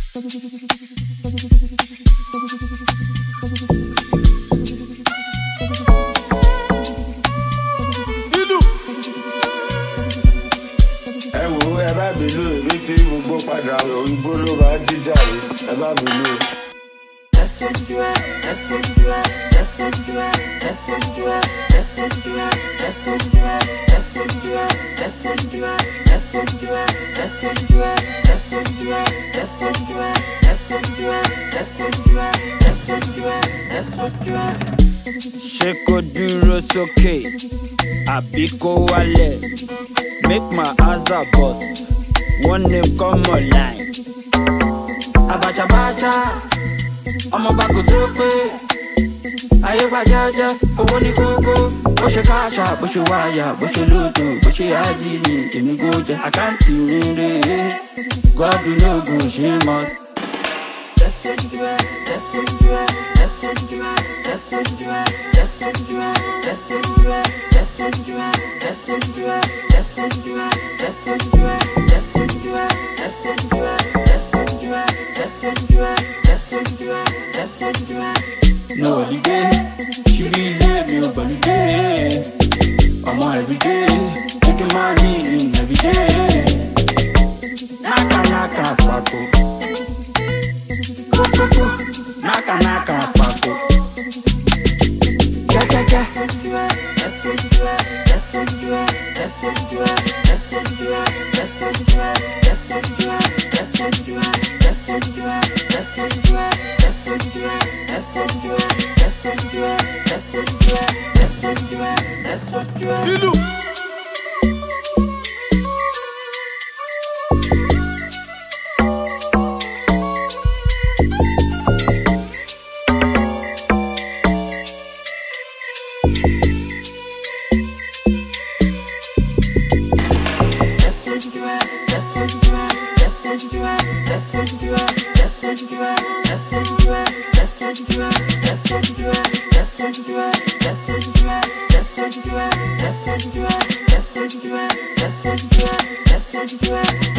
Ṣé kò dúró sókè àbí kó wálẹ̀? Make my answer boss, one name come online. Abacha bacha, ọmọ bá kò tó pé. Ayé gba jẹ́jẹ́, owó ní kókó. Bó ṣe káṣà, bó ṣe wáyà, bó ṣe lódò, bó ṣe ájìlì, èmi kò jẹ àkáǹtì mi rèé. Gọ́dù lóògùn ṣe mọ́. No holiday, she be here, me no holiday. I'm on every day, taking money in every day. Naka naka pako, koko, naka naka pako. Ja ja ja. Let's